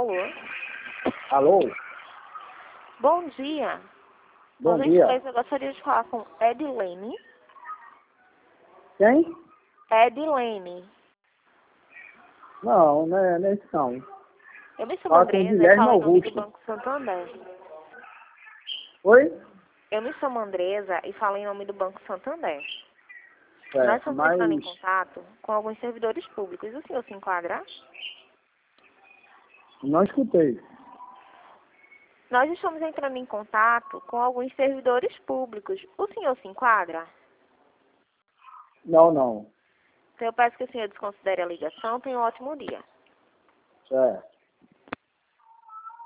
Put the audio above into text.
Alô? Alô? Bom dia. Bom dia. Eu gostaria de falar com Edilene. Quem? Edilene. Não, não é esse não. Eu me chamo Fala com Andresa e Guilherme falo em nome do Augusto. Banco Santander. Oi? Eu me chamo Andresa e falo em nome do Banco Santander. Nós Certo, estamos mas entrando em contato com alguns servidores públicos. O senhor se enquadra? não escutei. Nós estamos entrando em contato com alguns servidores públicos. O senhor se enquadra? Não. Então eu peço que o senhor desconsidere a ligação. Tenha um ótimo dia. Certo.